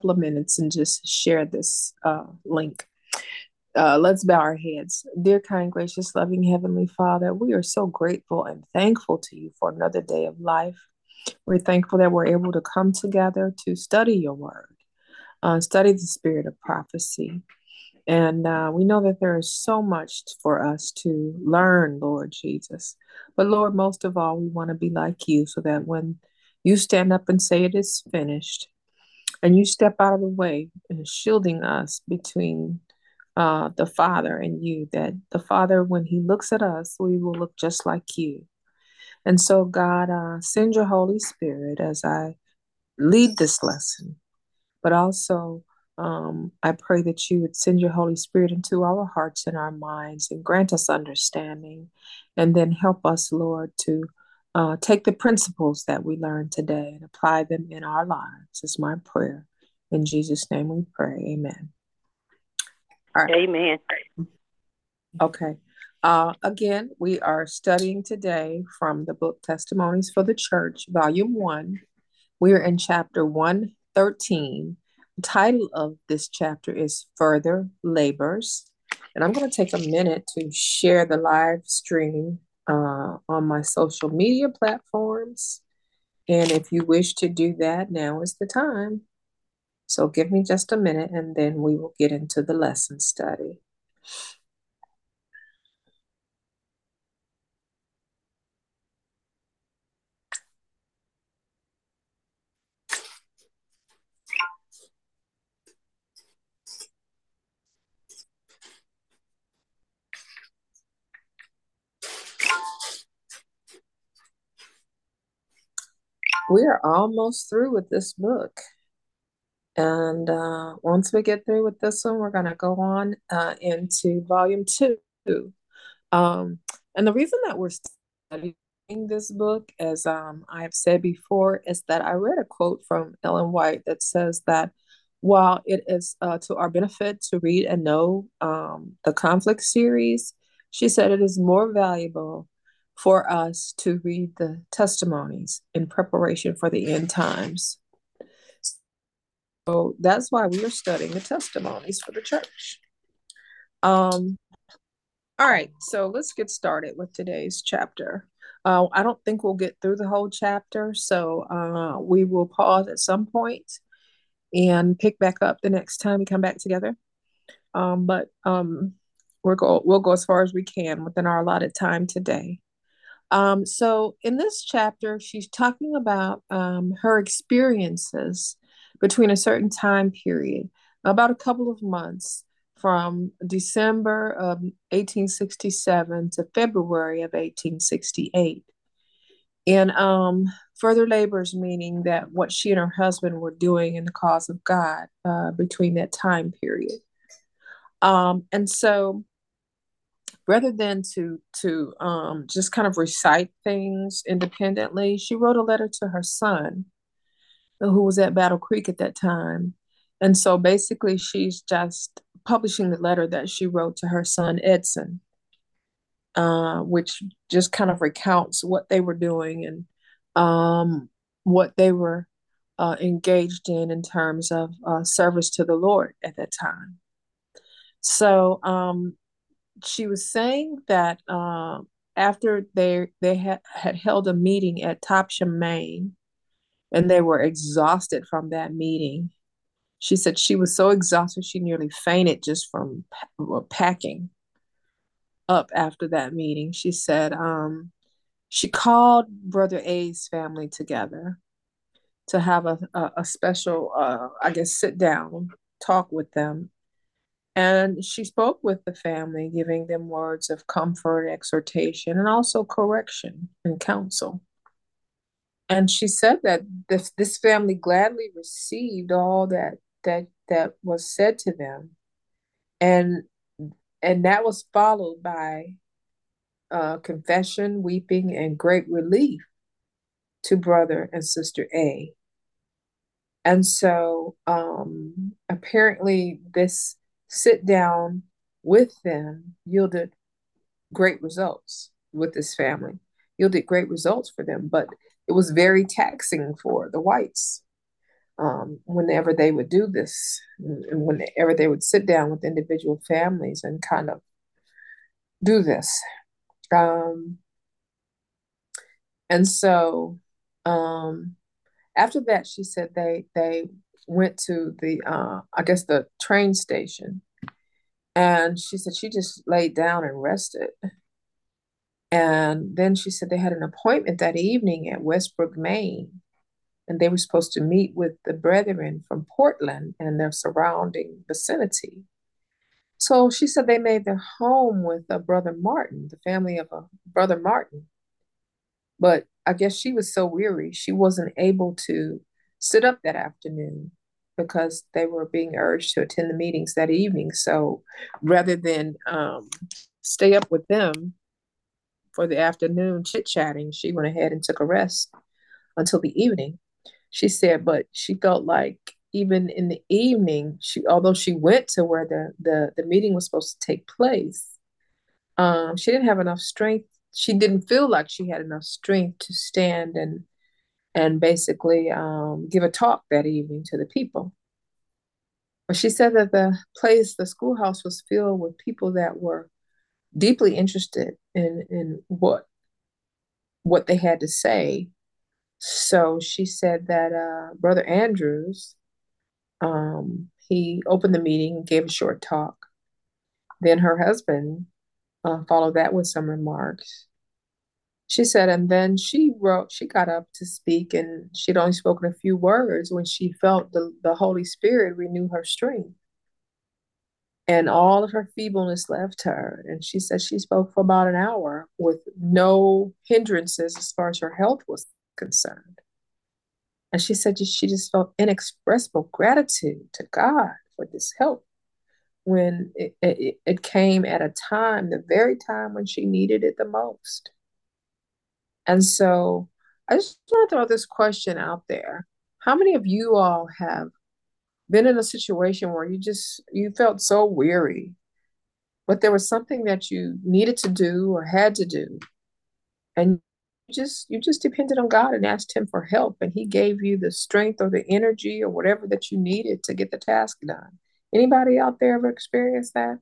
of minutes and just share this link. Let's bow our heads. Dear, kind, gracious, loving Heavenly Father, we are so grateful and thankful to you for another day of life. We're thankful that we're able to come together to study your word, study the spirit of prophecy. And we know that there is so much for us to learn, Lord Jesus. But Lord, most of all, we want to be like you so that when you stand up and say it is finished, and you step out of the way and shielding us between the Father and you, that the Father, when he looks at us, we will look just like you. And so, God, send your Holy Spirit as I lead this lesson, but also I pray that you would send your Holy Spirit into our hearts and our minds and grant us understanding, and then help us, Lord, to take the principles that we learned today and apply them in our lives, is my prayer. In Jesus' name we pray. Amen. All right. Amen. Okay. Again, we are studying today from the book Testimonies for the Church, Volume 1. We are in chapter 113. The title of this chapter is Further Labors. And I'm going to take a minute to share the live stream on my social media platforms. And if you wish to do that, now is the time. So give me just a minute and then we will get into the lesson study. We are almost through with this book. And once we get through with this one, we're going to go on into volume 2. Um, and the reason that we're studying this book, as I have said before, is that I read a quote from Ellen White that says that while it is to our benefit to read and know the conflict series, she said it is more valuable for us to read the testimonies in preparation for the end times. So that's why we are studying the testimonies for the church. All right, so let's get started with today's chapter. I don't think we'll get through the whole chapter, so we will pause at some point and pick back up the next time we come back together. But we'll go as far as we can within our allotted time today. So in this chapter, she's talking about her experiences between a certain time period, about a couple of months from December of 1867 to February of 1868. And further labors, meaning that what she and her husband were doing in the cause of God between that time period. And so rather than to just kind of recite things independently, she wrote a letter to her son, who was at Battle Creek at that time. And so basically, she's just publishing the letter that she wrote to her son, Edson, which just kind of recounts what they were doing and what they were engaged in terms of service to the Lord at that time. So she was saying that after they had held a meeting at Topsham, Maine, and they were exhausted from that meeting. She said she was so exhausted she nearly fainted just from packing up after that meeting. She said she called Brother A's family together to have a special, I guess, sit down, talk with them. And she spoke with the family, giving them words of comfort, exhortation, and also correction and counsel. And she said that this family gladly received all that was said to them, and that was followed by confession, weeping, and great relief to brother and sister A. And so apparently this sit down with them yielded great results with this family, yielded great results for them, but it was very taxing for the whites whenever they would do this, and whenever they would sit down with individual families and kind of do this. Um, and so um, after that, she said they went to the I guess the train station, and she said she just laid down and rested. And then she said they had an appointment that evening at Westbrook, Maine, and they were supposed to meet with the brethren from Portland and their surrounding vicinity. So she said they made their home with a brother Martin, the family of a brother Martin. But I guess she was so weary, she wasn't able to sit up that afternoon because they were being urged to attend the meetings that evening. So rather than stay up with them for the afternoon chit chatting, she went ahead and took a rest until the evening. She said, but she felt like even in the evening, although she went to where the meeting was supposed to take place, she didn't have enough strength. She didn't feel like she had enough strength to stand and basically give a talk that evening to the people. But she said that the schoolhouse was filled with people that were deeply interested in what they had to say. So she said that Brother Andrews, he opened the meeting and gave a short talk. Then her husband followed that with some remarks. She said, and then she got up to speak, and she'd only spoken a few words when she felt the Holy Spirit renew her strength. And all of her feebleness left her. And she said she spoke for about an hour with no hindrances as far as her health was concerned. And she said she just felt inexpressible gratitude to God for this help when it came at a time, the very time when she needed it the most. And so I just want to throw this question out there. How many of you all have been in a situation where you felt so weary, but there was something that you needed to do or had to do, and you just depended on God and asked him for help, and he gave you the strength or the energy or whatever that you needed to get the task done. Anybody out there ever experienced that?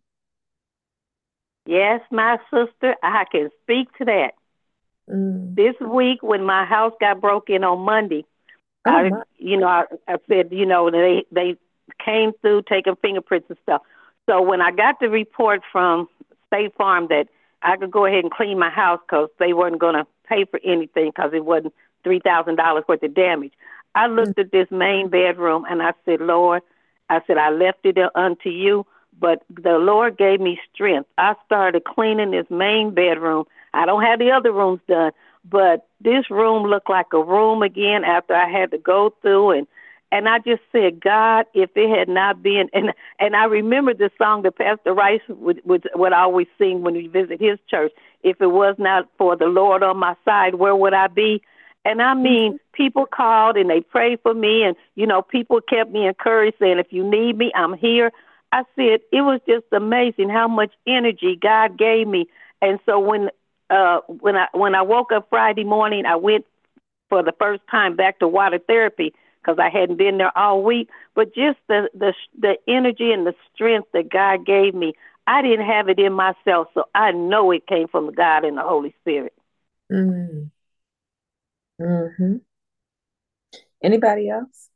Yes, my sister, I can speak to that. Mm. This week, when my house got broke in on Monday, Oh my. I said, they came through taking fingerprints and stuff. So when I got the report from State Farm that I could go ahead and clean my house because they weren't going to pay for anything because it wasn't $3,000 worth of damage, I Mm. looked at this main bedroom and I said, Lord, I said, I left it unto you, but the Lord gave me strength. I started cleaning this main bedroom. I don't have the other rooms done, but this room looked like a room again after I had to go through and I just said, God, if it had not been, and I remember the song that Pastor Rice would always sing when we visit his church. If it was not for the Lord on my side, where would I be? And I mean, Mhm. people called and they prayed for me, and people kept me encouraged, saying, "If you need me, I'm here." I said it was just amazing how much energy God gave me. And so when I woke up Friday morning, I went for the first time back to water therapy because I hadn't been there all week. But just the energy and the strength that God gave me, I didn't have it in myself, so I know it came from God and the Holy Spirit. Mm. Mhm. Anybody else?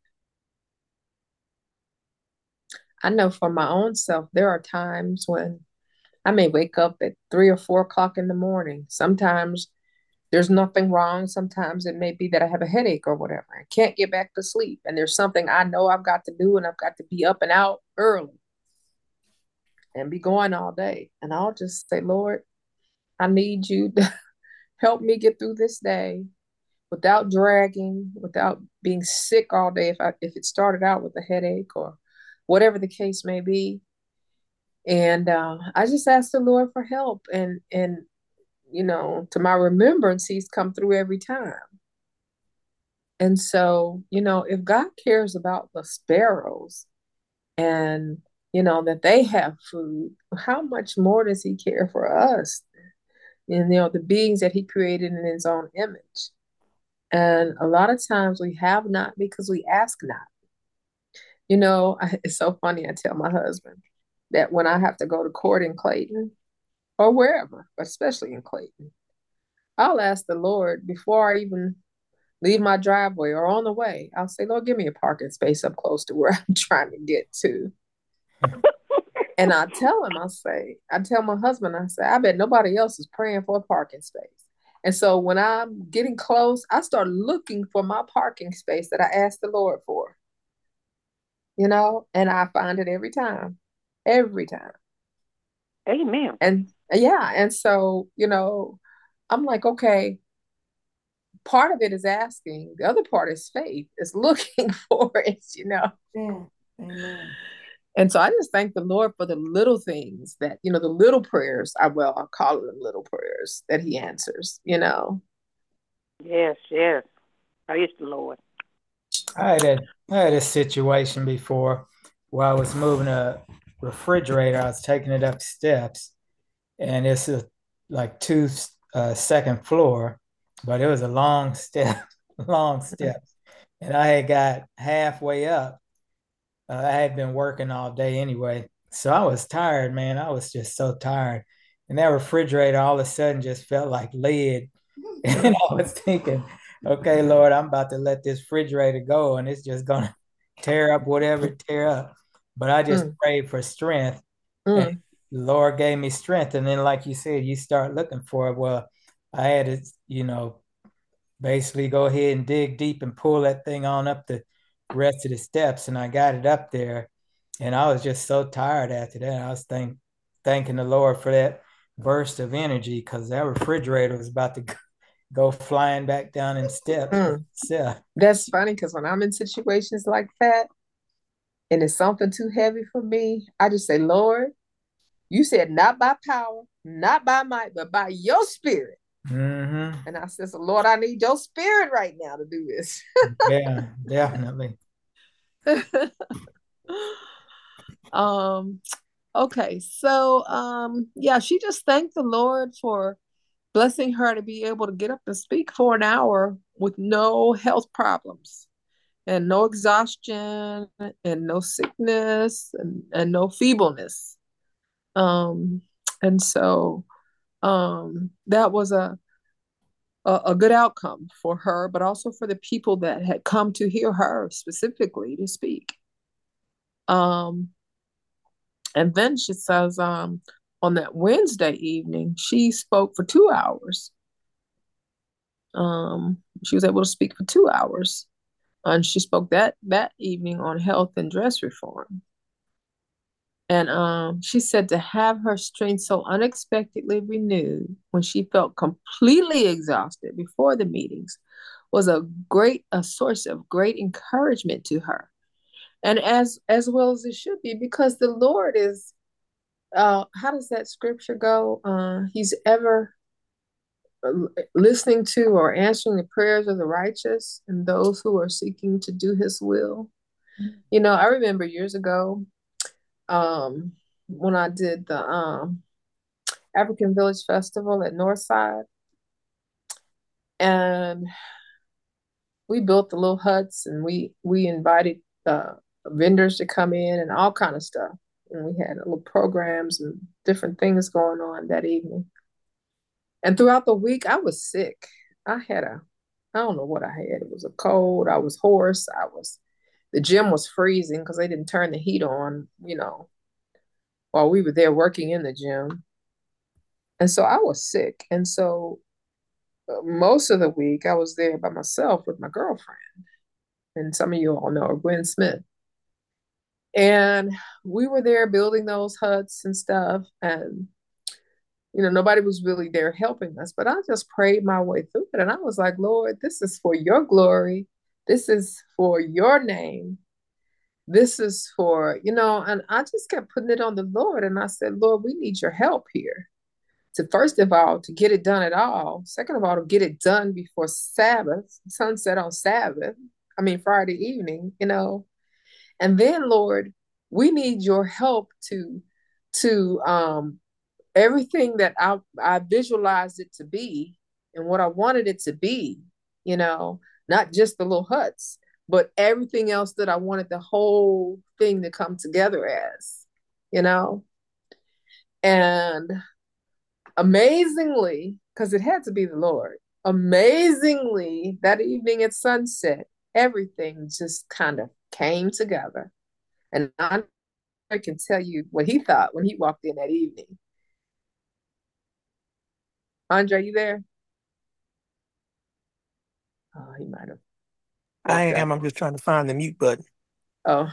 I know for my own self, there are times when I may wake up at 3 or 4 o'clock in the morning. Sometimes there's nothing wrong. Sometimes it may be that I have a headache or whatever. I can't get back to sleep. And there's something I know I've got to do, and I've got to be up and out early and be going all day. And I'll just say, Lord, I need you to help me get through this day without dragging, without being sick all day if it started out with a headache or whatever the case may be. And I just asked the Lord for help, and to my remembrance, He's come through every time. And so, if God cares about the sparrows and that they have food, how much more does He care for us? And the beings that He created in His own image. And a lot of times we have not because we ask not. It's so funny. I tell my husband that when I have to go to court in Clayton or wherever, but especially in Clayton, I'll ask the Lord before I even leave my driveway or on the way. I'll say, Lord, give me a parking space up close to where I'm trying to get to. And I tell my husband, I say, I bet nobody else is praying for a parking space. And so when I'm getting close, I start looking for my parking space that I asked the Lord for, and I find it every time. Amen. And yeah, and so, I'm like, okay, part of it is asking, the other part is faith, is looking for it. Yeah. Amen. And so I just thank the Lord for the little things that, the little prayers, I'll call them little prayers that he answers. Yes, yes. Praise the Lord. I had a situation before where I was moving a refrigerator. I was taking it up steps, and it's like two second floor, but it was a long step, long steps. And I had got halfway up. I had been working all day anyway, so I was tired, man. I was just so tired, and that refrigerator all of a sudden just felt like lead. And I was thinking, okay, Lord, I'm about to let this refrigerator go, and it's just gonna tear up whatever it tear up. But I just prayed for strength, and the Lord gave me strength. And then, like you said, you start looking for it. Well, I had to, basically go ahead and dig deep and pull that thing on up the rest of the steps, and I got it up there. And I was just so tired after that. I was thanking the Lord for that burst of energy, because that refrigerator was about to go flying back down in steps. Yeah. That's funny, because when I'm in situations like that and it's something too heavy for me, I just say, Lord, you said not by power, not by might, but by your spirit. Mm-hmm. And I said, so Lord, I need your spirit right now to do this. Yeah, definitely. Okay, so yeah, she just thanked the Lord for blessing her to be able to get up and speak for an hour with no health problems and no exhaustion and no sickness and no feebleness. Um, and so that was a good outcome for her, but also for the people that had come to hear her specifically to speak. And then she says, on that Wednesday evening, she spoke for 2 hours. She was able to speak for 2 hours, and she spoke that evening on health and dress reform. And she said to have her strength so unexpectedly renewed when she felt completely exhausted before the meetings was a source of great encouragement to her, and as well as it should be, because the Lord is how does that scripture go? He's ever listening to or answering the prayers of the righteous and those who are seeking to do his will. I remember years ago, when I did the African Village Festival at Northside, and we built the little huts, and we invited vendors to come in and all kind of stuff. And we had little programs and different things going on that evening. And throughout the week, I was sick. I don't know what I had. It was a cold. I was hoarse. The gym was freezing because they didn't turn the heat on, while we were there working in the gym. And so I was sick. And so most of the week, I was there by myself with my girlfriend. And some of you all know her, Gwen Smith. And we were there building those huts and stuff. And nobody was really there helping us, but I just prayed my way through it. And I was like, Lord, this is for your glory. This is for your name. This is for, and I just kept putting it on the Lord. And I said, Lord, we need your help here. To first of all, to get it done at all. Second of all, to get it done before Sabbath, sunset on Sabbath. Friday evening, And then, Lord, we need your help to everything that I visualized it to be and what I wanted it to be, not just the little huts, but everything else that I wanted the whole thing to come together as, you know? And amazingly, because it had to be the Lord, amazingly, that evening at sunset, everything just kind of came together. And I can tell you what he thought when he walked in that evening. Andre, you there? Oh, he might have I walked out. am. I'm just trying to find the mute button. Oh,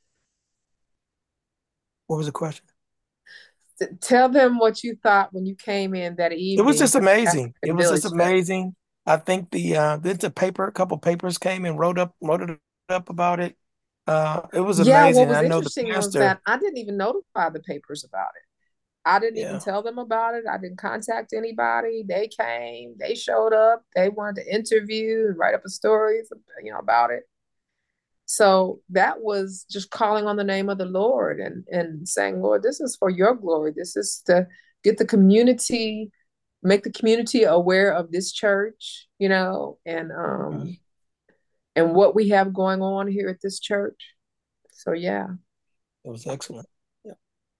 What was the question? tell them what you thought when you came in that It was evening just to the amazing. It African was just Village Fest. amazing. I think a couple papers came and wrote it up about it. It was Yeah, what amazing. was I know the interesting was pastor. that I didn't even notify the papers about it. I didn't even Yeah, tell them about it. I didn't contact anybody. They came, they showed up, they wanted to interview and write up a story, about it. So that was just calling on the name of the Lord and saying, Lord, this is for your glory. This is to get the community, make the community aware of this church, and what we have going on here at this church. So yeah. it was excellent. Yeah.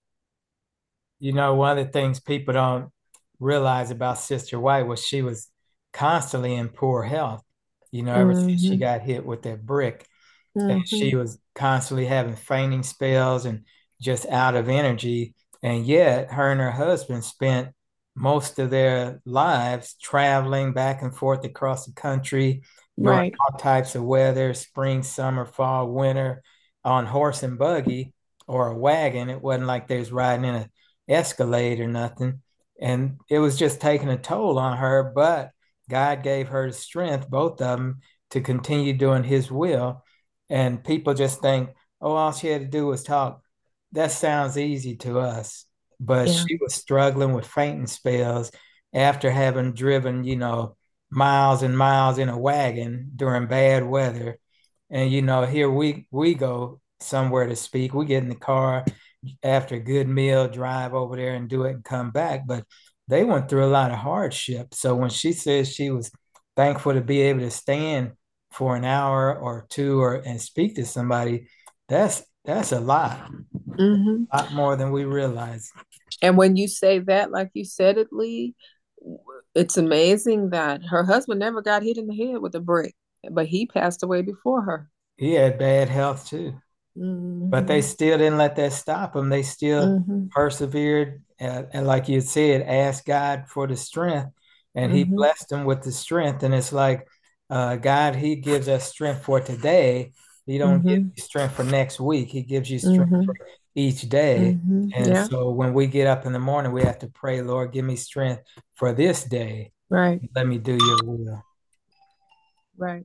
One of the things people don't realize about Sister White was she was constantly in poor health, ever since she Mm-hmm. got hit with that brick. And Mm-hmm. she was constantly having fainting spells and just out of energy. And yet, her and her husband spent most of their lives traveling back and forth across the country during Right. all types of weather, spring, summer, fall, winter, on horse and buggy or a wagon. It wasn't like they was riding in a Escalade or nothing. And it was just taking a toll on her, but God gave her the strength, both of them, to continue doing his will. And people just think, oh, all she had to do was talk. That sounds easy to us. But Yeah. she was struggling with fainting spells after having driven, miles and miles in a wagon during bad weather. And, here we go somewhere to speak. We get in the car after a good meal, drive over there and do it and come back. But they went through a lot of hardship. So when she says she was thankful to be able to stand for an hour or two and speak to somebody, that's Mm-hmm. a lot more than we realize. And when you say that, like you said it, Lee, it's amazing that her husband never got hit in the head with a brick, but he passed away before her. He had bad health too, but they Mm-hmm. still didn't let that stop them. They still Mm-hmm. persevered, and like you said, asked God for the strength, and He Mm-hmm. blessed them with the strength. And it's like, God, He gives us strength for today. He don't give Mm-hmm. you strength for next week. He gives you strength Mm-hmm. for each day. Mm-hmm. And Yeah. so when we get up in the morning, we have to pray, Lord, give me strength for this day. Right. Let me do your will. Right.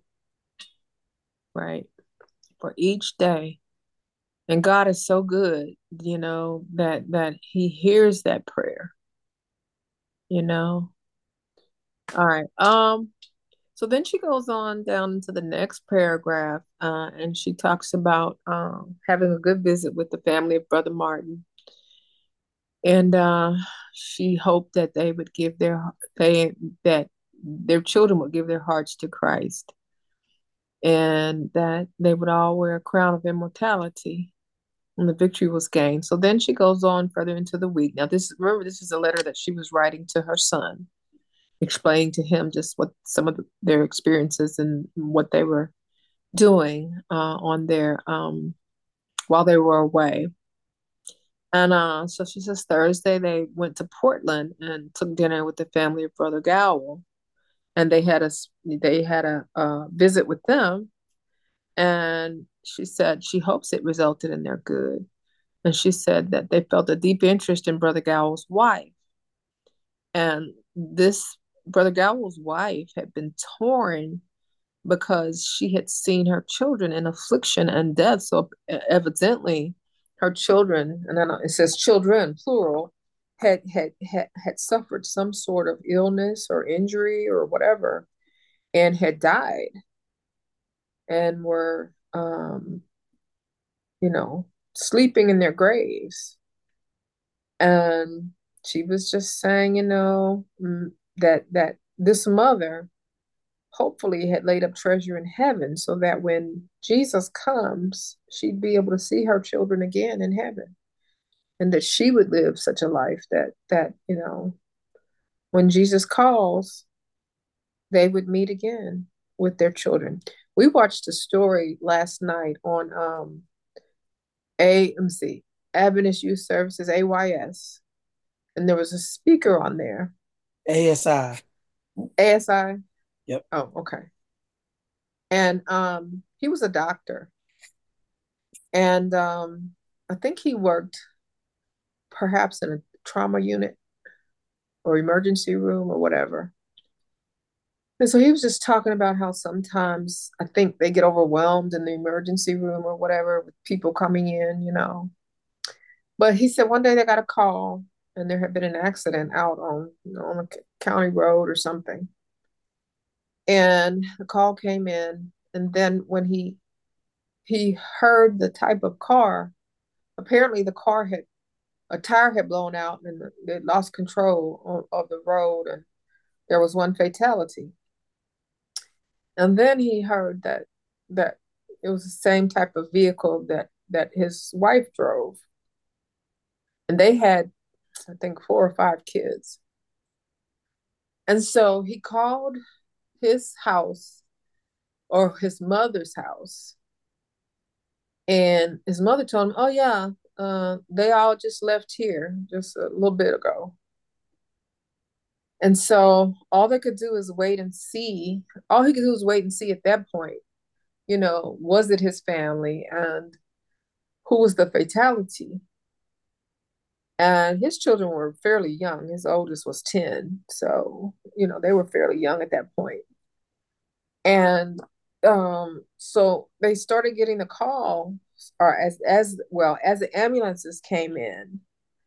Right. For each day. And God is so good, that He hears that prayer, you know. All right. So then she goes on down into the next paragraph, and she talks about having a good visit with the family of Brother Martin, and she hoped that they would give that their children would give their hearts to Christ, and that they would all wear a crown of immortality when the victory was gained. So then she goes on further into the week. Now, this is a letter that she was writing to her son, explaining to him just what some of their experiences and what they were doing on their while they were away. And so she says Thursday they went to Portland and took dinner with the family of Brother Gowell, and they had a visit with them. And she said she hopes it resulted in their good. And she said that they felt a deep interest in Brother Gowell's wife. And this Brother Gowell's wife had been torn because she had seen her children in affliction and death. So evidently, her children, and then it says children plural, had suffered some sort of illness or injury or whatever, and had died, and were sleeping in their graves. And she was just saying, that this mother hopefully had laid up treasure in heaven so that when Jesus comes, she'd be able to see her children again in heaven, and that she would live such a life that when Jesus calls, they would meet again with their children. We watched a story last night on AMC, Adventist Youth Services, AYS, and there was a speaker on there. ASI. ASI? Yep. Oh, okay. And he was a doctor. And I think he worked perhaps in a trauma unit or emergency room or whatever. And so he was just talking about how sometimes I think they get overwhelmed in the emergency room or whatever with people coming in. But he said one day they got a call and there had been an accident out on a county road or something. And the call came in, and then when he heard the type of car, apparently a tire had blown out and it lost control of the road, and there was one fatality. And then he heard that it was the same type of vehicle that his wife drove. And they had, I think, 4 or 5 kids. And so he called his house, or his mother's house. And his mother told him, oh yeah, they all just left here just a little bit ago. And so all they could do is wait and see. All he could do was wait and see at that point, was it his family and who was the fatality? And his children were fairly young. His oldest was 10. So, they were fairly young at that point. And so they started getting the call, or as well as the ambulances came in.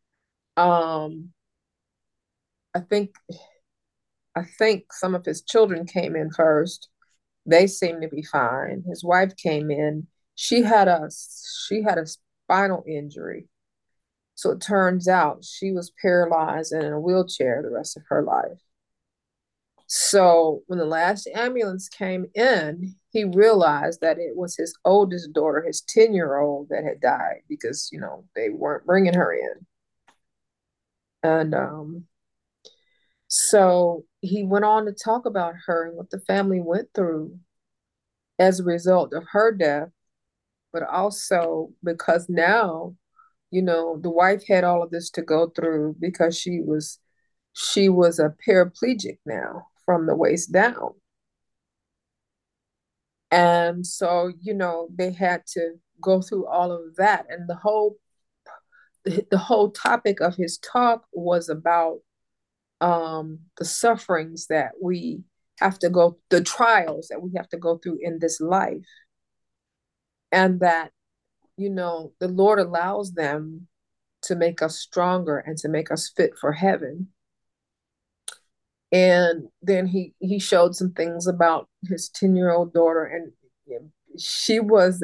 I think some of his children came in first. They seemed to be fine. His wife came in. She had a spinal injury. So it turns out she was paralyzed and in a wheelchair the rest of her life. So when the last ambulance came in, he realized that it was his oldest daughter, his 10-year-old, that had died because, they weren't bringing her in. And so he went on to talk about her and what the family went through as a result of her death, but also because now, the wife had all of this to go through because she was a paraplegic now from the waist down. And so, they had to go through all of that. And the whole topic of his talk was about the sufferings that we have to go, the trials that we have to go through in this life. And that, the Lord allows them to make us stronger and to make us fit for heaven. And then he showed some things about his 10-year-old daughter, and she was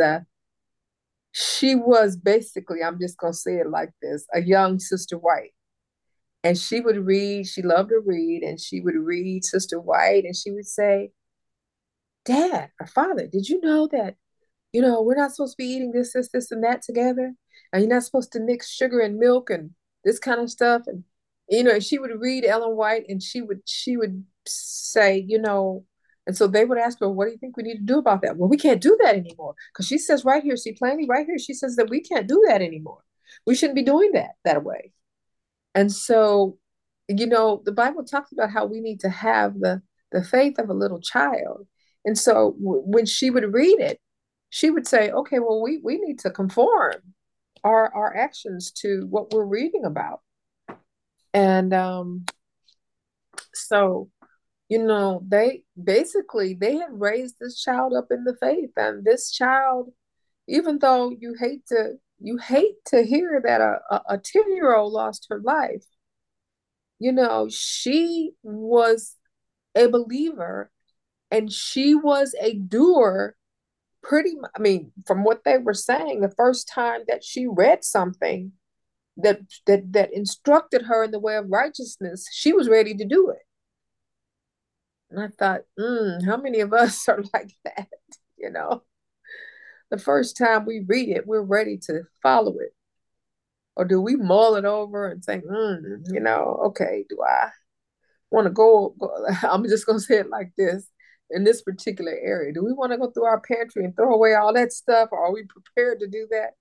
basically, I'm just gonna say it like this, a young Sister White. And she loved to read, and she would read Sister White, and she would say, Dad or Father, did you know that, we're not supposed to be eating this, and that together? And you're not supposed to mix sugar and milk and this kind of stuff. And, she would read Ellen White, and she would say, and so they would ask her, what do you think we need to do about that? Well, we can't do that anymore. Because she says right here, see plainly right here, she says that we can't do that anymore. We shouldn't be doing that way. And so, the Bible talks about how we need to have the faith of a little child. And so when she would read it, she would say, okay, well, we need to conform our actions to what we're reading about. And so, they had raised this child up in the faith. And this child, even though you hate to hear that a 10-year-old lost her life, she was a believer and she was a doer. From what they were saying, the first time that she read something that instructed her in the way of righteousness, she was ready to do it. And I thought, how many of us are like that? You know, the first time we read it, we're ready to follow it. Or do we mull it over and think, okay, do I want to go? I'm just going to say it like this in this particular area. Do we want to go through our pantry and throw away all that stuff? Or are we prepared to do that?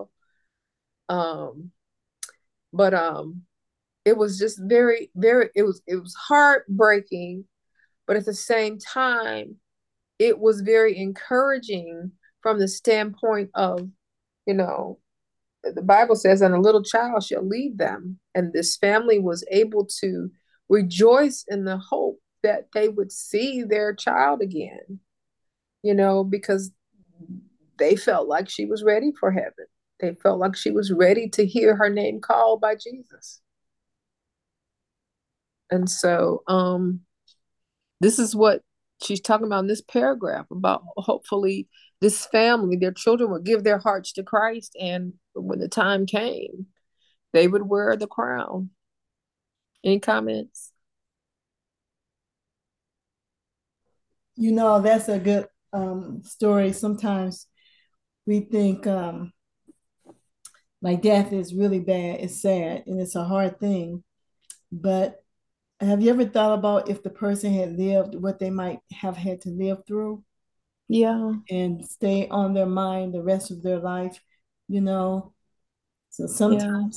Um, but it was just very, very, it was heartbreaking, but at the same time, it was very encouraging from the standpoint of, you know, the Bible says, and a little child shall lead them. And this family was able to rejoice in the hope that they would see their child again, because they felt like she was ready for heaven. They felt like she was ready to hear her name called by Jesus. And so this is what she's talking about in this paragraph about hopefully this family, their children would give their hearts to Christ. And when the time came, they would wear the crown. Any comments? That's a good story. Sometimes we think like death is really bad, it's sad, and it's a hard thing. But have you ever thought about if the person had lived what they might have had to live through Yeah. and stay on their mind the rest of their life? You know, so Yeah. sometimes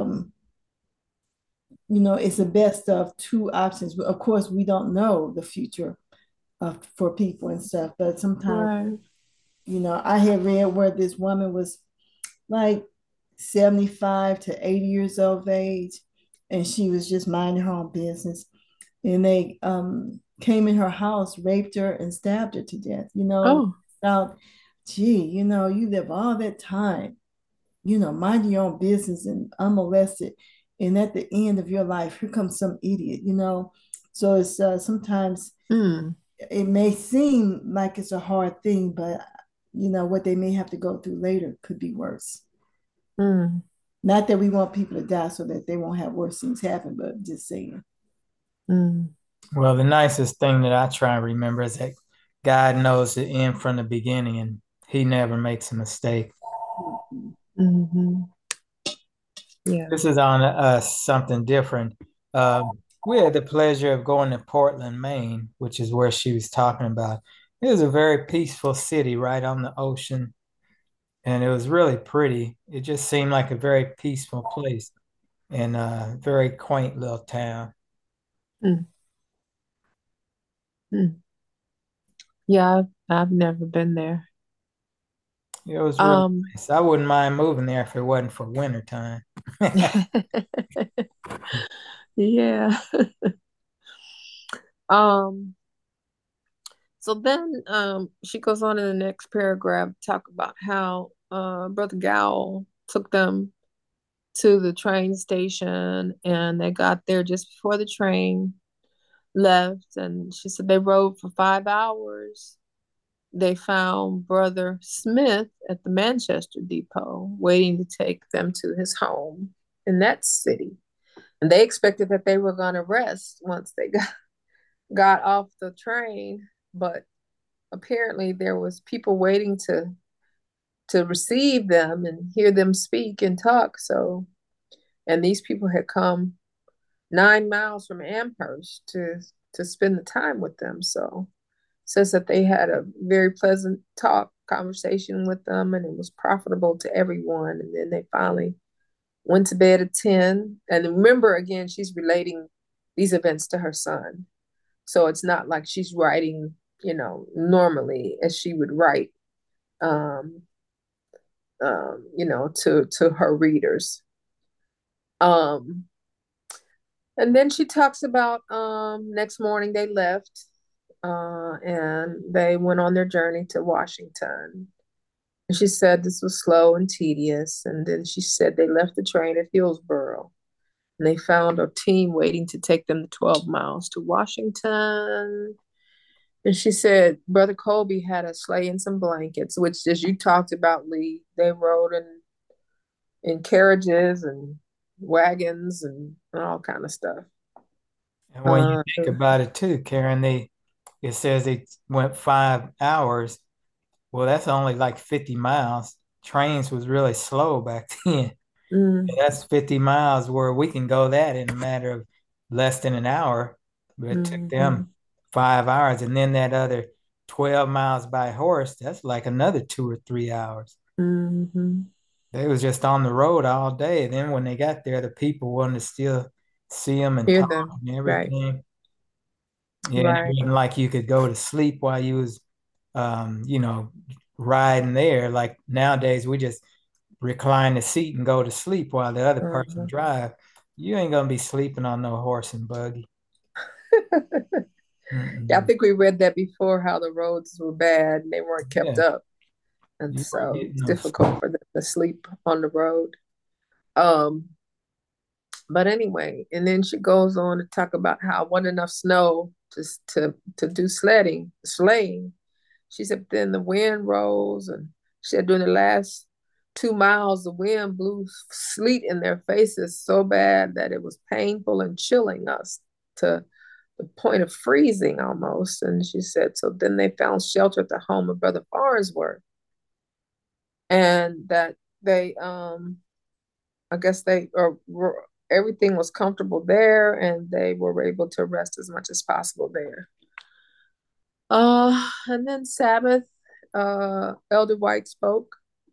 it's the best of two options. Of course, we don't know the future for people and stuff, but sometimes, Right. I had read where this woman was like 75 to 80 years of age, and she was just minding her own business. And they came in her house, raped her, and stabbed her to death. Oh. Thought, gee, you live all that time, mind your own business and unmolested. And at the end of your life, here comes some idiot. So it's sometimes Mm. it may seem like it's a hard thing, but what they may have to go through later could be worse. Mm. Not that we want people to die so that they won't have worse things happen, but just saying. Mm. Well, the nicest thing that I try and remember is that God knows the end from the beginning and he never makes a mistake. Mm-hmm. Yeah. This is on something different. We had the pleasure of going to Portland, Maine, which is where she was talking about. It was a very peaceful city right on the ocean, and it was really pretty. It just seemed like a very peaceful place and a very quaint little town. Mm. Mm. Yeah, I've never been there. It was really Um, nice. I wouldn't mind moving there if it wasn't for winter time. yeah. Um, so then she goes on in the next paragraph to talk about how Brother Gowl took them to the train station and they got there just before the train left. And she said they rode for 5 hours. They found Brother Smith at the Manchester depot waiting to take them to his home in that city. And they expected that they were going to rest once they got off the train, but apparently there was people waiting to receive them and hear them speak and talk. So, and these people had come 9 miles from Amherst to spend the time with them. So, says that they had a very pleasant talk conversation with them, and it was profitable to everyone. And then they finally went to bed at 10. And remember, again, she's relating these events to her son. So it's not like she's writing, normally as she would write, um, to her readers. Um, and then she talks about next morning they left and they went on their journey to Washington. And she said this was slow and tedious. And then she said they left the train at Hillsboro and they found a team waiting to take them the 12 miles to Washington. And she said Brother Colby had a sleigh and some blankets, which, as you talked about, Lee, they rode in carriages and wagons and all kind of stuff. And when you think about it too, Karen, it says it went 5 hours. Well, that's only like 50 miles. Trains was really slow back then. Mm, That's 50 miles where we can go that in a matter of less than an hour. But it took mm-hmm, them 5 hours. And then that other 12 miles by horse, that's like another 2 or 3 hours. mm-hmm. They was just on the road all day. And then when they got there, the people wanted to still see them and Hear talk them. and Right, everything. Yeah, and it right. wasn't like you could go to sleep while you was, you know, riding there. Like nowadays, we just recline the seat and go to sleep while the other person Uh-huh. drive. You ain't gonna be sleeping on no horse and buggy. Yeah, I Mm-mm. think we read that before, how the roads were bad and they weren't kept Yeah, up. And you weren't so getting it's no difficult sleep. for them to sleep on the road. Um, but anyway, and then she goes on to talk about how wasn't enough snow just to do sleighing. She said, then the wind rose, and she said during the last 2 miles, the wind blew sleet in their faces so bad that it was painful and chilling us to the point of freezing almost. And she said, so then they found shelter at the home of Brother Farnsworth, and that they, I guess they, or were, everything was comfortable there, and they were able to rest as much as possible there. And then Sabbath, Elder White spoke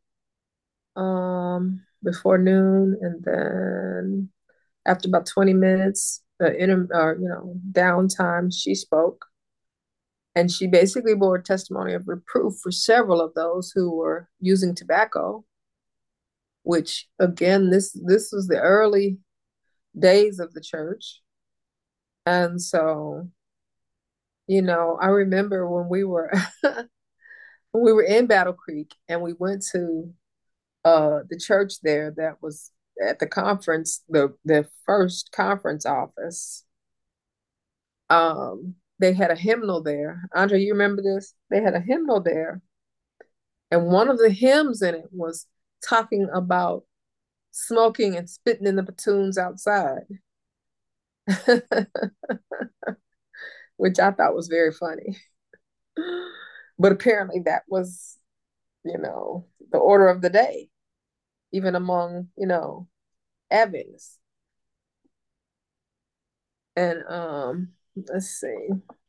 before noon, and then after about 20 minutes, downtime, she spoke, and she basically bore a testimony of reproof for several of those who were using tobacco. Which again, this was the early days of the church, and so I remember when we were when we were in Battle Creek and we went to the church there that was at the conference, the first conference office. They had a hymnal there. Andre, you remember this? They had a hymnal there, and one of the hymns in it was talking about smoking and spitting in the platoons outside, which I thought was very funny. But apparently that was, the order of the day, even among, Evans. And let's see.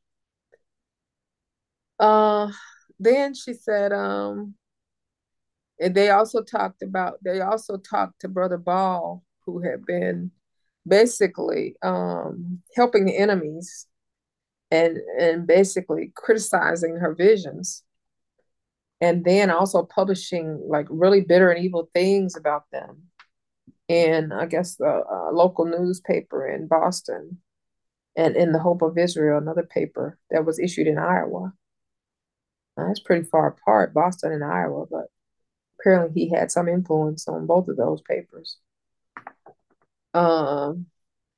Uh then she said, and they also talked to Brother Ball, who had been basically helping the enemies and basically criticizing her visions, and then also publishing like really bitter and evil things about them in, I guess, the local newspaper in Boston, and in the Hope of Israel, another paper that was issued in Iowa. That's pretty far apart, Boston and Iowa, but apparently he had some influence on both of those papers. Um,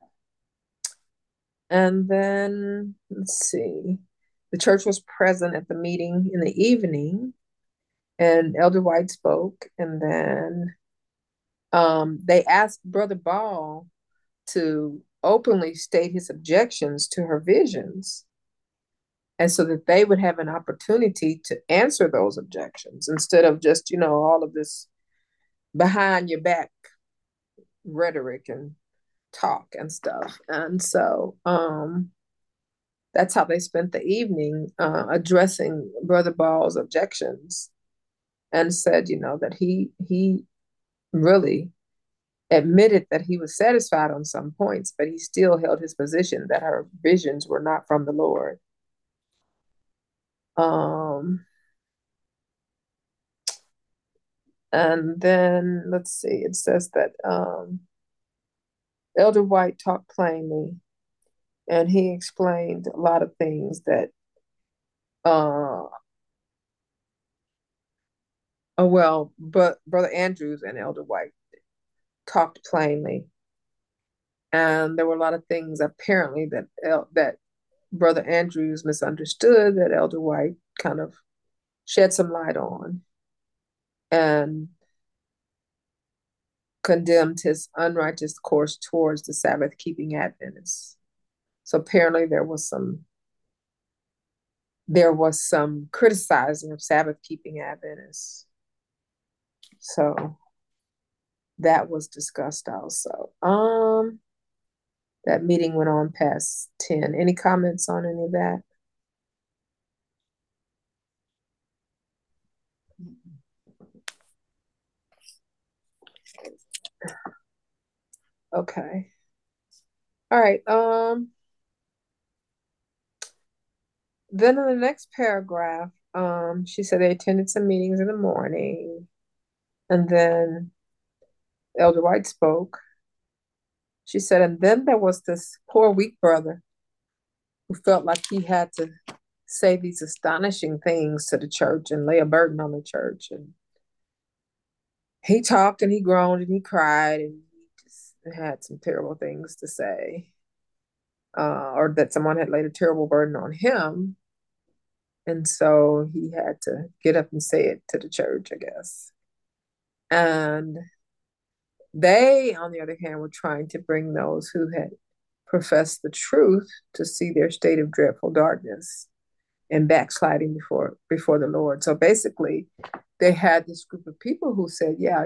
and then let's see, the church was present at the meeting in the evening, and Elder White spoke, and then they asked Brother Ball to openly state his objections to her visions, and so that they would have an opportunity to answer those objections instead of just, all of this behind your back rhetoric and talk and stuff. And so that's how they spent the evening, addressing Brother Ball's objections, and said, that he really admitted that he was satisfied on some points, but he still held his position that her visions were not from the Lord. Um, and then let's see, it says that Elder White talked plainly, and he explained a lot of things that, but Brother Andrews and Elder White talked plainly, and there were a lot of things apparently that Brother Andrews misunderstood that Elder White kind of shed some light on, and condemned his unrighteous course towards the Sabbath keeping Adventists. So apparently there was some there was some criticizing of Sabbath keeping Adventists. So that was discussed also. That meeting went on past 10. Any comments on any of that? Okay. All right. Then in the next paragraph, she said they attended some meetings in the morning, and then Elder White spoke. She said, and then there was this poor weak brother who felt like he had to say these astonishing things to the church and lay a burden on the church. And he talked and he groaned and he cried and he just had some terrible things to say, or that someone had laid a terrible burden on him. And so he had to get up and say it to the church, I guess. And they, on the other hand, were trying to bring those who had professed the truth to see their state of dreadful darkness and backsliding before the Lord. So basically, they had this group of people who said, "Yeah,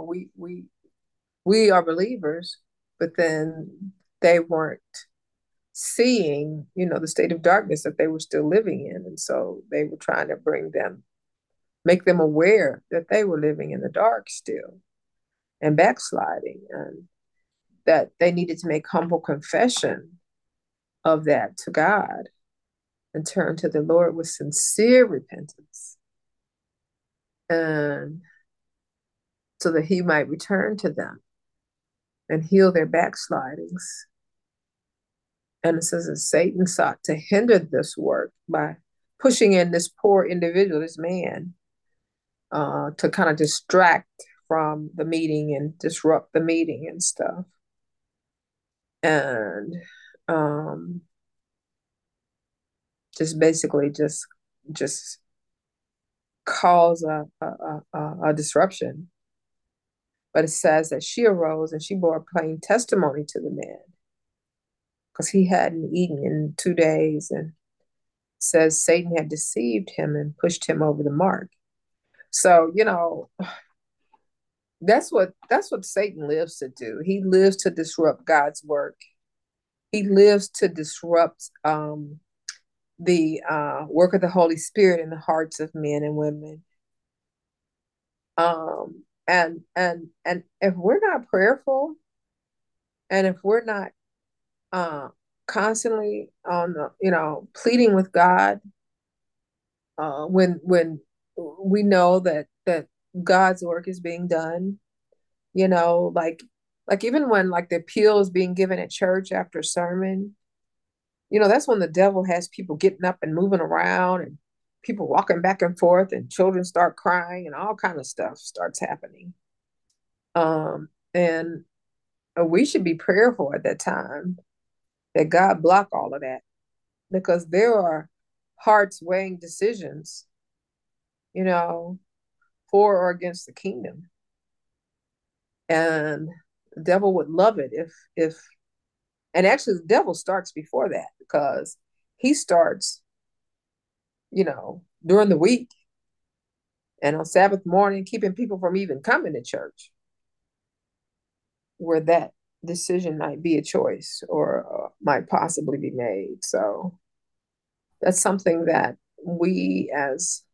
we are believers," but then they weren't seeing, the state of darkness that they were still living in, and so they were trying to make them aware that they were living in the dark still and backsliding, and that they needed to make humble confession of that to God and turn to the Lord with sincere repentance, and so that he might return to them and heal their backslidings. And it says that Satan sought to hinder this work by pushing in this poor individual, this man, to kind of distract from the meeting and disrupt the meeting and stuff. And just basically just cause a disruption. But it says that she arose and she bore a plain testimony to the man because he hadn't eaten in 2 days, and says Satan had deceived him and pushed him over the mark. So, that's what Satan lives to do. He lives to disrupt God's work. He lives to disrupt the work of the Holy Spirit in the hearts of men and women. And if we're not prayerful, and if we're not constantly on pleading with God, when we know that God's work is being done, like even when like the appeal is being given at church after a sermon, that's when the devil has people getting up and moving around and people walking back and forth and children start crying and all kind of stuff starts happening. And we should be prayerful at that time that God block all of that, because there are hearts weighing decisions, for or against the kingdom. And the devil would love it if and actually the devil starts before that, because he starts, during the week and on Sabbath morning, keeping people from even coming to church, where that decision might be a choice or might possibly be made. So that's something that we as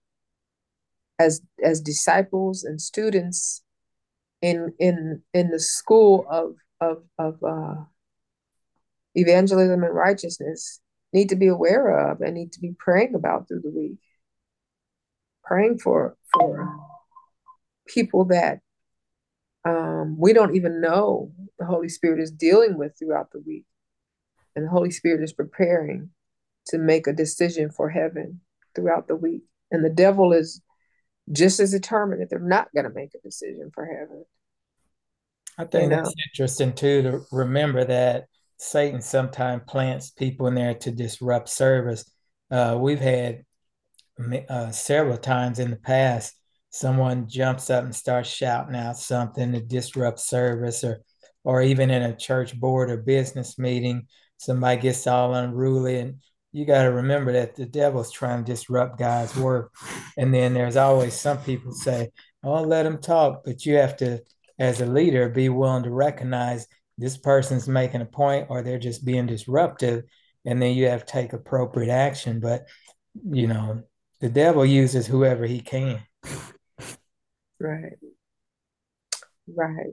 disciples and students in the school of evangelism and righteousness need to be aware of and need to be praying about through the week. Praying for people that we don't even know the Holy Spirit is dealing with throughout the week. And the Holy Spirit is preparing to make a decision for heaven throughout the week. And the devil is just as determined that they're not going to make a decision for heaven. I think that's interesting too, to remember that Satan sometimes plants people in there to disrupt service. We've had several times in the past, someone jumps up and starts shouting out something to disrupt service, or even in a church board or business meeting, somebody gets all unruly and you got to remember that the devil's trying to disrupt God's work. And then there's always some people say, "Oh, let him talk," but you have to, as a leader, be willing to recognize this person's making a point or they're just being disruptive, and then you have to take appropriate action. But you know, the devil uses whoever he can. Right. Right.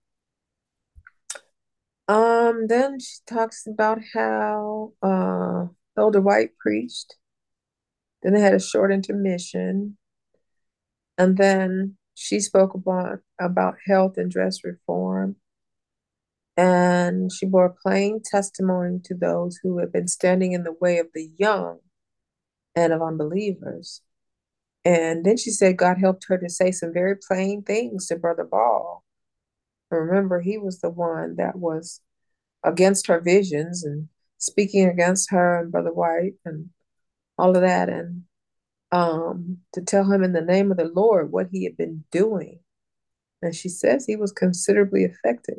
Then she talks about how Elder White preached. Then they had a short intermission. And then she spoke about health and dress reform. And she bore plain testimony to those who had been standing in the way of the young and of unbelievers. And then she said God helped her to say some very plain things to Brother Ball. Remember, he was the one that was against her visions and speaking against her and Brother White and all of that. And to tell him in the name of the Lord what he had been doing. And she says he was considerably affected.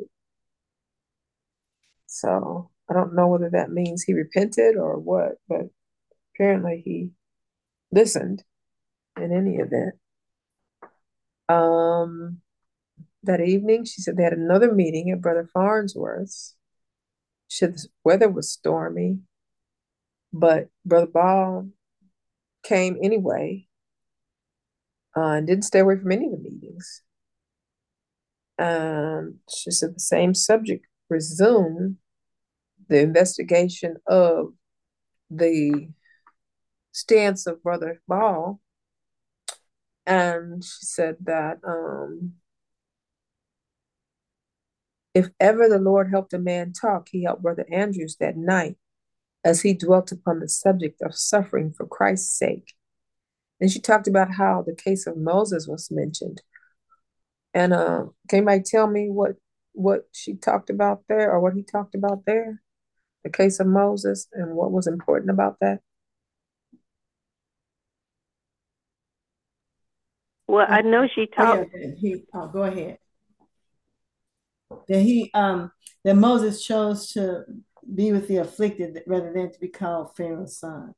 So I don't know whether that means he repented or what, but apparently he listened in any event. That evening, she said they had another meeting at Brother Farnsworth's. She said the weather was stormy, but Brother Ball came anyway and didn't stay away from any of the meetings. She said the same subject resumed, the investigation of the stance of Brother Ball. And she said that if ever the Lord helped a man talk, he helped Brother Andrews that night as he dwelt upon the subject of suffering for Christ's sake. And she talked about how the case of Moses was mentioned. And can anybody tell me what she talked about there or what he talked about there? The case of Moses and what was important about that? Well, I know she talked. Go ahead. That Moses chose to be with the afflicted rather than to be called Pharaoh's son.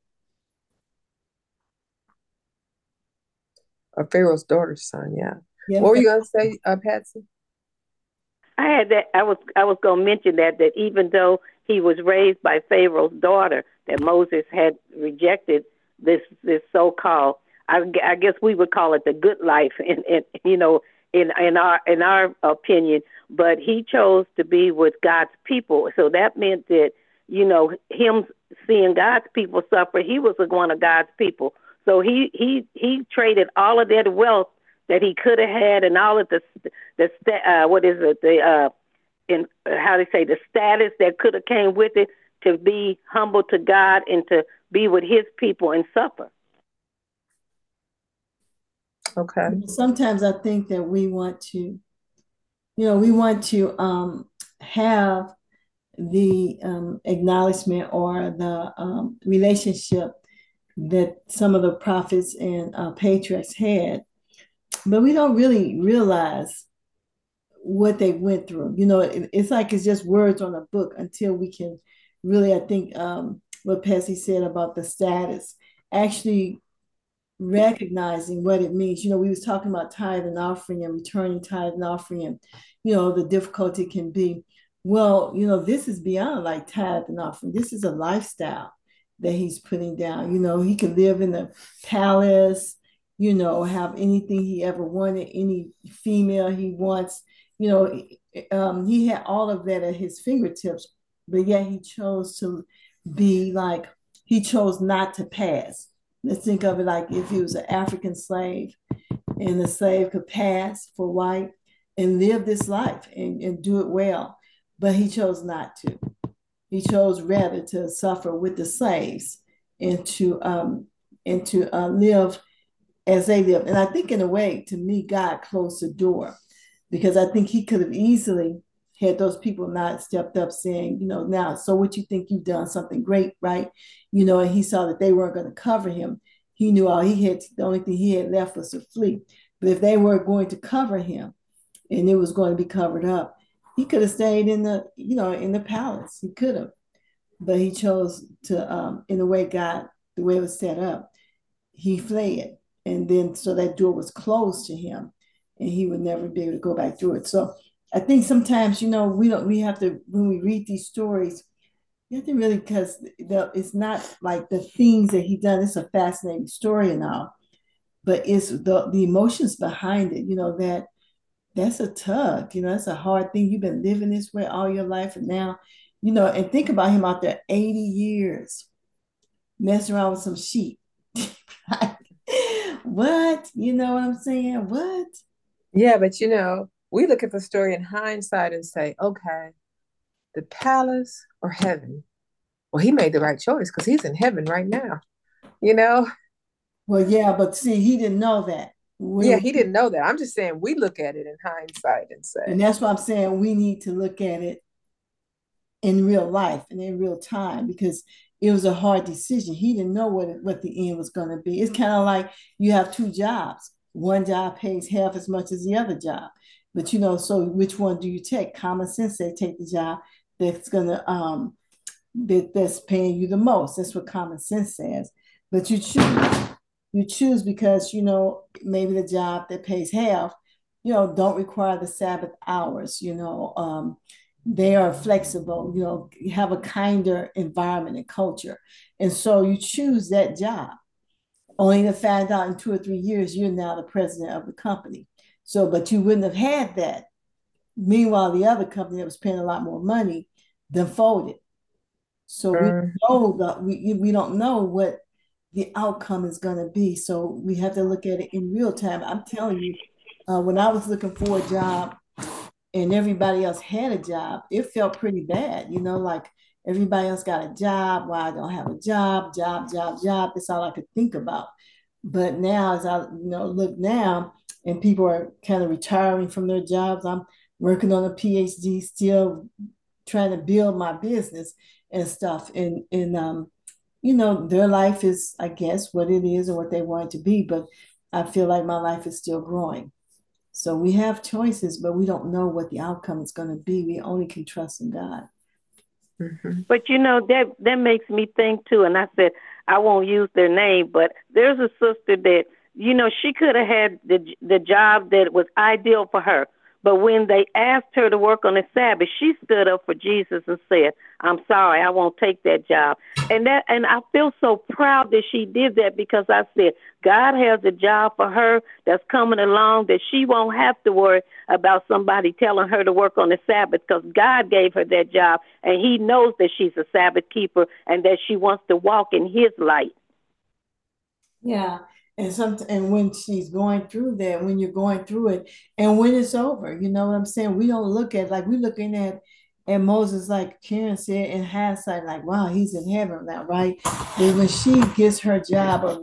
Or Pharaoh's daughter's son, yeah. What were you gonna say, Patsy? I had that. I was gonna mention that even though he was raised by Pharaoh's daughter, that Moses had rejected this so-called. I guess we would call it the good life, in our opinion. But he chose to be with God's people, so that meant that him seeing God's people suffer, he was one of God's people. So he traded all of that wealth that he could have had and all of the status that could have came with it to be humble to God and to be with his people and suffer. Okay. Sometimes I think that we want to have the acknowledgement or the relationship that some of the prophets and patriarchs had, but we don't really realize what they went through. It's like it's just words on a book until we can really, I think, what Patsy said about the status, actually recognizing what it means. We was talking about tithe and offering and returning tithe and offering and, the difficulty can be. Well, this is beyond like tithe and offering. This is a lifestyle that he's putting down. He could live in the palace, have anything he ever wanted, any female he wants. He had all of that at his fingertips, but yet he chose not to pass. Let's think of it like if he was an African slave and the slave could pass for white and live this life and do it well, but he chose not to. He chose rather to suffer with the slaves and to live as they live. And I think in a way, to me, God closed the door, because I think he could have easily had those people not stepped up saying, now, so what, you think you've done something great, right? And he saw that they weren't going to cover him. He knew the only thing he had left was to flee. But if they were going to cover him and it was going to be covered up, he could have stayed in the palace. He could have. but he chose to, in the way God, the way it was set up, he fled. And then so that door was closed to him and he would never be able to go back through it. So I think sometimes, we have to, when we read these stories, you have to really, because it's not like the things that he done. It's a fascinating story and all, but it's the emotions behind it, that's a tug, that's a hard thing. You've been living this way all your life. And now, and think about him out there 80 years messing around with some sheep. What? You know what I'm saying? What? Yeah, but we look at the story in hindsight and say, okay, the palace or heaven? Well, he made the right choice because he's in heaven right now, you know? Well, yeah, but see, he didn't know that. Yeah, he didn't know that. I'm just saying we look at it in hindsight and And say, that's what I'm saying. We need to look at it in real life and in real time because it was a hard decision. He didn't know what the end was going to be. It's kind of like you have two jobs. One job pays half as much as the other job. But so which one do you take? Common sense say take the job that's gonna that's paying you the most. That's what common sense says. But you choose because maybe the job that pays half, don't require the Sabbath hours. They are flexible, have a kinder environment and culture. And so you choose that job, only to find out in 2 or 3 years you're now the president of the company. So, but you wouldn't have had that. Meanwhile, the other company that was paying a lot more money then folded. So we don't know what the outcome is going to be. So we have to look at it in real time. I'm telling you, when I was looking for a job, and everybody else had a job, it felt pretty bad. Like everybody else got a job. Why I don't have a job, job. That's all I could think about. But now, as I look now, and people are kind of retiring from their jobs, I'm working on a PhD, still trying to build my business and stuff. And their life is, I guess, what it is and what they want it to be. But I feel like my life is still growing. So we have choices, but we don't know what the outcome is going to be. We only can trust in God. mm-hmm. But that makes me think too. And I said I won't use their name, but there's a sister that she could have had the job that was ideal for her. But when they asked her to work on the Sabbath, she stood up for Jesus and said, "I'm sorry, I won't take that job." And I feel so proud that she did that because I said God has a job for her that's coming along that she won't have to worry about somebody telling her to work on the Sabbath because God gave her that job and he knows that she's a Sabbath keeper and that she wants to walk in his light. Yeah. And when she's going through that, when you're going through it, and when it's over, you know what I'm saying? We don't look at like we're looking at Moses, like Karen said, in hindsight, like, wow, he's in heaven now, right? But when she gets her job, or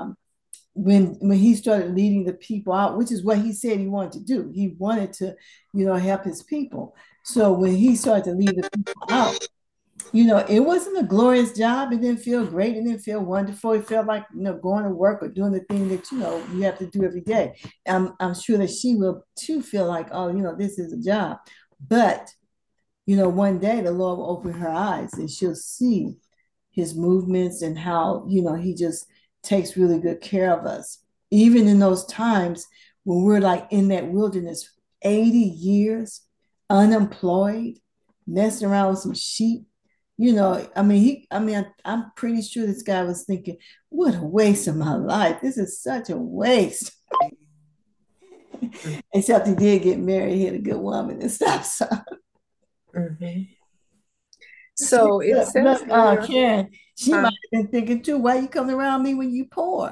when he started leading the people out, which is what he said he wanted to do. He wanted to, help his people. So when he started to lead the people out, it wasn't a glorious job. It didn't feel great. It didn't feel wonderful. It felt like, going to work or doing the thing that, you have to do every day. I'm sure that she will too feel like, oh, this is a job. But, one day the Lord will open her eyes and she'll see his movements and how, he just takes really good care of us. Even in those times when we're like in that wilderness, 80 years, unemployed, messing around with some sheep. I'm pretty sure this guy was thinking, what a waste of my life. This is such a waste. Except he did get married, he had a good woman and stuff. So, Mm-hmm. So it says here, Karen, she might have been thinking too, why you coming around me when you poor?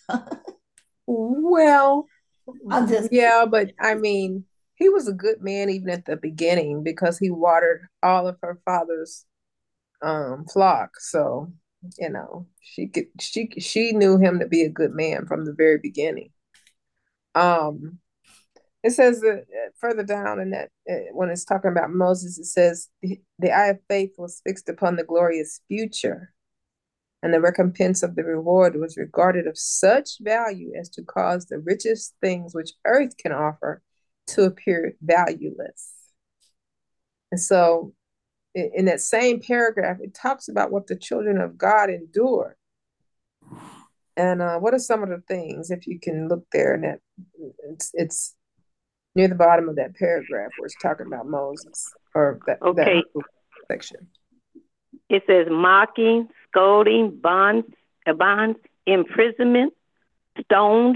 well, I'm just yeah, but I mean, he was a good man even at the beginning because he watered all of her father's flock. So, she knew him to be a good man from the very beginning. Um, it says that further down in that when it's talking about Moses, it says the eye of faith was fixed upon the glorious future, and the recompense of the reward was regarded of such value as to cause the richest things which earth can offer to appear valueless. And so in that same paragraph, it talks about what the children of God endure. And what are some of the things, if you can look there, and that it's near the bottom of that paragraph where it's talking about Moses, or that Okay. section. It says mocking, scolding, bonds, imprisonment, stoned,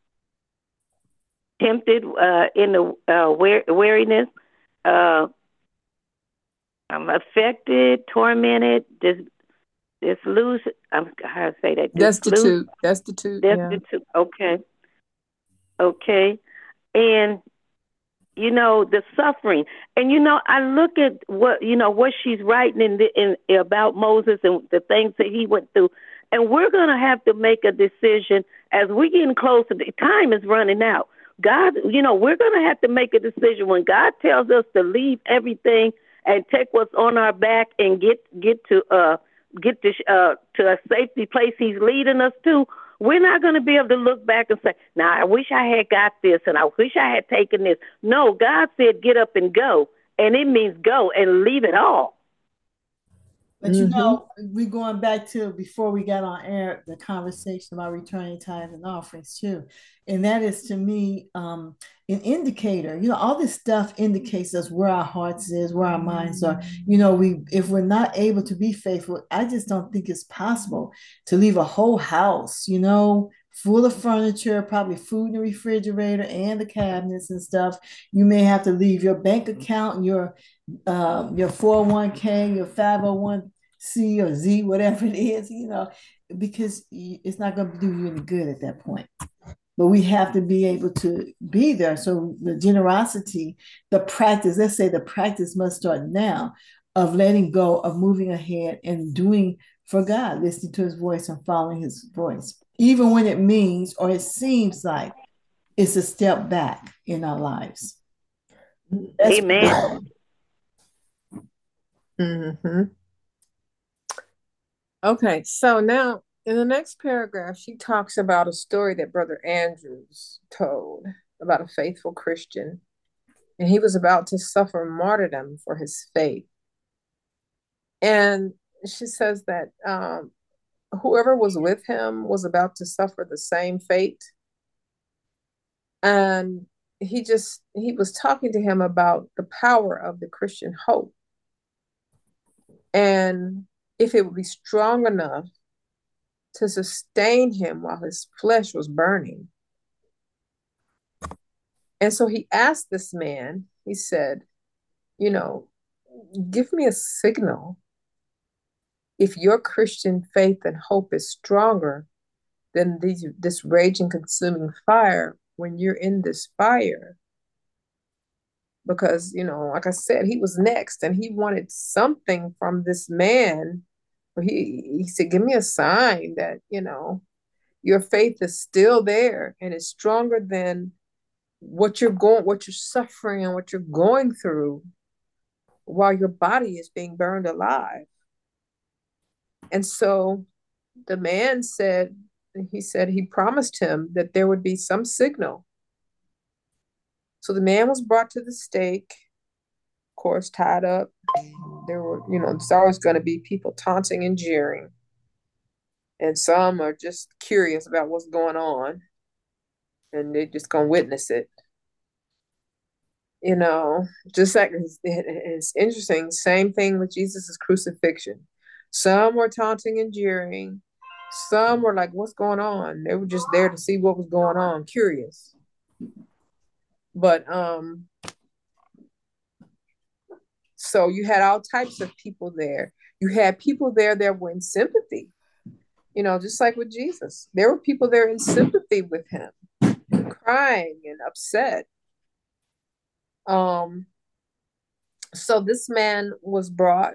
tempted in the weariness, I'm affected, tormented, disillusioned. How to say that? Destitute. Yeah. Okay. And the suffering, and I look at what she's writing in about Moses and the things that he went through, and we're gonna have to make a decision as we're getting closer. The time is running out. God, we're gonna have to make a decision when God tells us to leave everything and take what's on our back and get to a safety place He's leading us to. We're not going to be able to look back and say, "Now, I wish I had got this, and I wish I had taken this." No, God said, "Get up and go," and it means go and leave it all. But we're going back to before we got on air, the conversation about returning tithes and offerings too. And that is, to me, an indicator. All this stuff indicates us where our hearts is, where our minds are. If we're not able to be faithful, I just don't think it's possible to leave a whole house, full of furniture, probably food in the refrigerator and the cabinets and stuff. You may have to leave your bank account and your 401k, your 501c or Z, whatever it is, because it's not going to do you any good at that point. But we have to be able to be there. So the generosity, the practice, let's say the practice must start now of letting go, of moving ahead and doing for God, listening to His voice and following His voice, even when it means or it seems like it's a step back in our lives. Amen. Okay, so now in the next paragraph, she talks about a story that Brother Andrews told about a faithful Christian, and he was about to suffer martyrdom for his faith. And she says that whoever was with him was about to suffer the same fate. And he was talking to him about the power of the Christian hope, and if it would be strong enough to sustain him while his flesh was burning. And so he asked this man, he said, give me a signal if your Christian faith and hope is stronger than this raging, consuming fire when you're in this fire. Because, like I said, he was next and he wanted something from this man. He said, give me a sign that, your faith is still there and it's stronger than what you're suffering and what you're going through while your body is being burned alive. And so the man said, he promised him that there would be some signal. So the man was brought to the stake, of course, tied up. There were, there's always going to be people taunting and jeering. And some are just curious about what's going on. And they're just going to witness it. Just like it's interesting. Same thing with Jesus' crucifixion. Some were taunting and jeering. Some were like, what's going on? They were just there to see what was going on, curious. But so you had all types of people there. You had people there that were in sympathy, just like with Jesus. There were people there in sympathy with him, crying and upset. So this man was brought,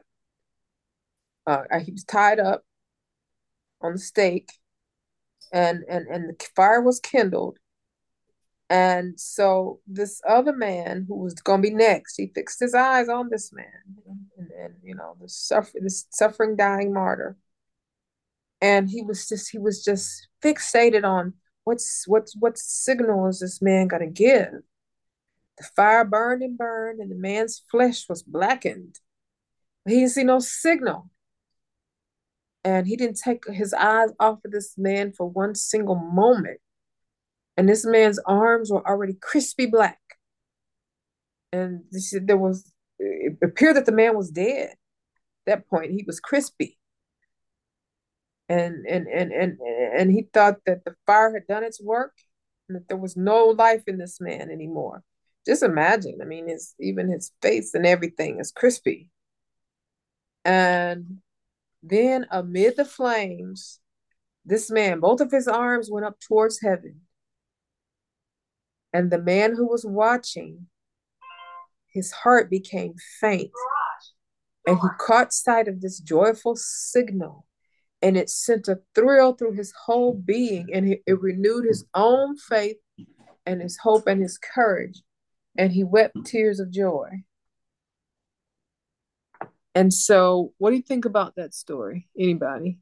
he was tied up on the stake, and the fire was kindled. And so this other man who was going to be next, he fixed his eyes on this man, and this suffering, dying martyr. And he was just fixated on what signal is this man going to give? The fire burned and burned, and the man's flesh was blackened. He didn't see no signal. And he didn't take his eyes off of this man for one single moment. And this man's arms were already crispy black. And it appeared that the man was dead. At that point, he was crispy. And he thought that the fire had done its work and that there was no life in this man anymore. Just imagine, I mean, even his face and everything is crispy. And then amid the flames, this man, both of his arms went up towards heaven. And the man who was watching, his heart became faint. And he caught sight of this joyful signal. And it sent a thrill through his whole being. And it renewed his own faith and his hope and his courage. And he wept tears of joy. And so, what do you think about that story? Anybody?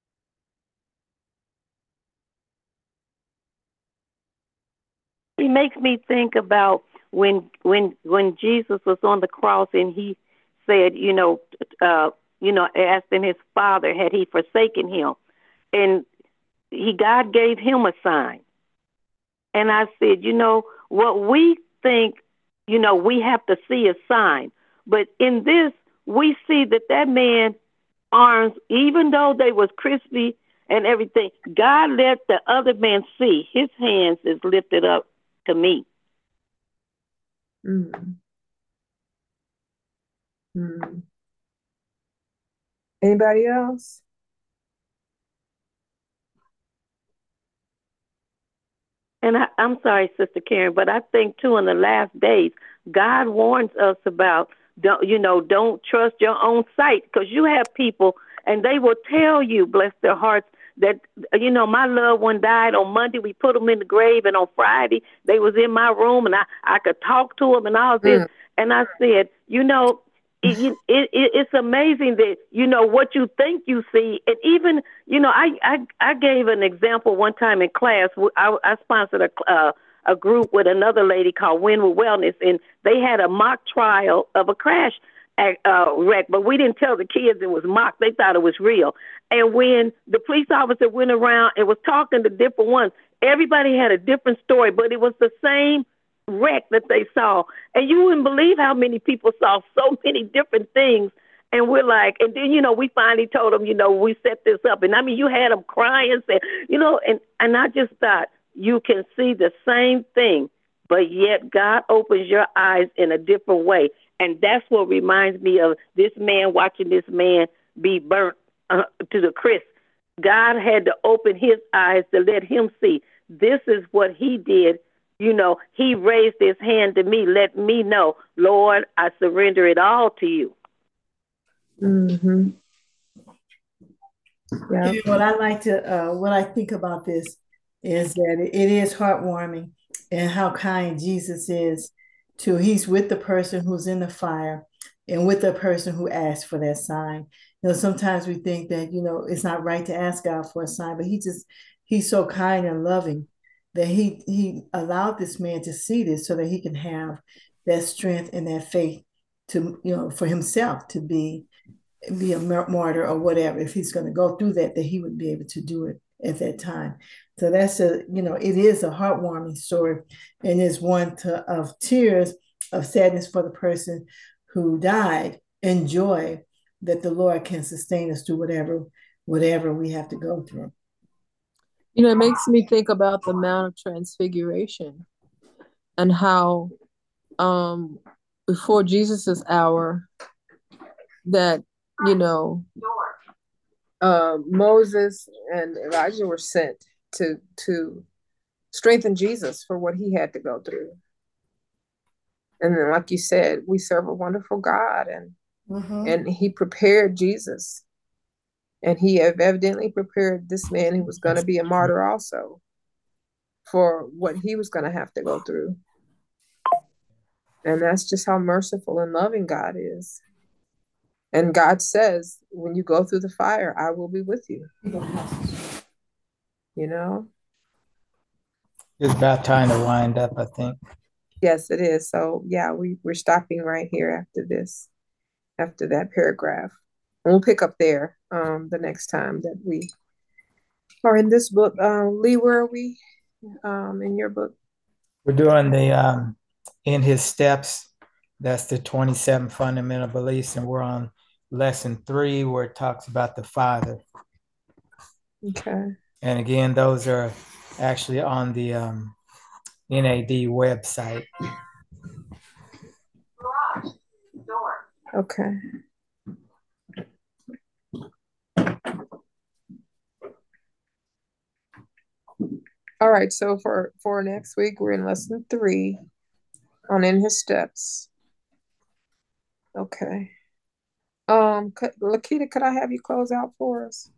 It makes me think about when Jesus was on the cross and he said, asking his father, had he forsaken him? And God gave him a sign. And I said, what we think, we have to see a sign. But in this, we see that man arms, even though they was crispy and everything, God let the other man see his hands is lifted up to me. Mm. Mm. Anybody else? And I'm sorry, Sister Karen, but I think too in the last days, God warns us about don't trust your own sight, because you have people and they will tell you, bless their hearts, that my loved one died on Monday. We put them in the grave, and on Friday they was in my room, and I could talk to them and all this. And I said, it's amazing that what you think you see. And even I gave an example one time in class. I sponsored a group with another lady called Winwood Wellness, and they had a mock trial of a crash wreck, but we didn't tell the kids it was mock. They thought it was real. And when the police officer went around and was talking to different ones, everybody had a different story, but it was the same wreck that they saw. And you wouldn't believe how many people saw so many different things. And we're like, and then, we finally told them, we set this up. And I mean, you had them crying, saying, and I just thought, you can see the same thing, but yet God opens your eyes in a different way. And that's what reminds me of this man, watching this man be burnt to the crisp. God had to open his eyes to let him see. This is what he did. He raised his hand to me, let me know, Lord, I surrender it all to you. Mm-hmm. Yeah. What I think about this is that it is heartwarming and how kind Jesus is he's with the person who's in the fire and with the person who asked for that sign. Sometimes we think that, it's not right to ask God for a sign, but he's so kind and loving that he allowed this man to see this so that he can have that strength and that faith to, for himself to be a martyr or whatever. If he's going to go through that he would be able to do it at that time. So that's it is a heartwarming story, and is one of tears of sadness for the person who died, and joy that the Lord can sustain us through whatever we have to go through. It makes me think about the Mount of Transfiguration and how before Jesus's hour that Moses and Elijah were sent to strengthen Jesus for what he had to go through. And then, like you said, we serve a wonderful God, and he prepared Jesus, and he evidently prepared this man who was going to be a martyr also for what he was going to have to go through. And that's just how merciful and loving God is. And God says, when you go through the fire, I will be with you. It's about time to wind up, I think. Yes, it is. So, yeah, we're stopping right here after this. after that paragraph. And we'll pick up there the next time that we are in this book. Lee, where are we in your book? We're doing the In His Steps. That's the 27 fundamental beliefs, and we're on lesson 3 where it talks about the Father. Okay. And again, those are actually on the NAD website. Okay. All right. So for next week, we're in lesson 3 on In His Steps. Okay. Lakita, could I have you close out for us?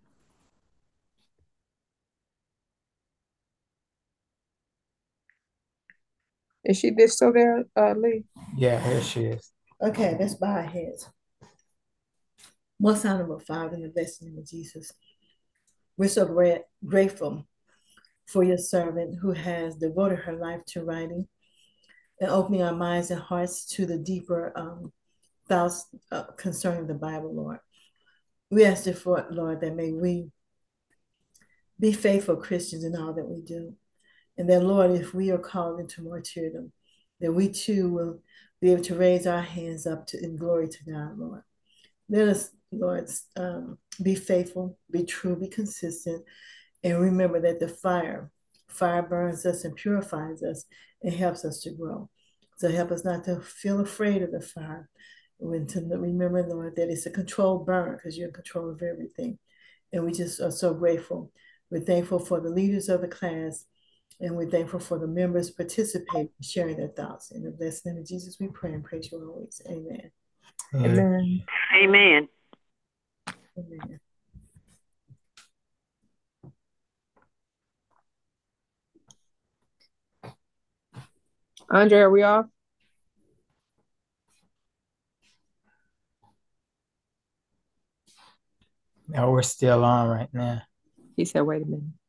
Is she still there, Lee? Yeah, here she is. Okay, let's bow our heads. Most honorable Father, in the blessed name of Jesus, we're so grateful for your servant who has devoted her life to writing and opening our minds and hearts to the deeper thoughts concerning the Bible, Lord. We ask therefore, Lord, that may we be faithful Christians in all that we do. And that, Lord, if we are called into martyrdom, that we too will be able to raise our hands up in glory to God, Lord. Let us, Lord, be faithful, be true, be consistent, and remember that the fire burns us and purifies us and helps us to grow. So help us not to feel afraid of the fire, and to remember, Lord, that it's a controlled burn because you're in control of everything. And we just are so grateful. We're thankful for the leaders of the class, and we're thankful for the members participating, sharing their thoughts. In the blessed name of Jesus, we pray and praise you always. Amen. Amen. Amen. Amen. Andre, are we off? No, we're still on right now. He said, wait a minute.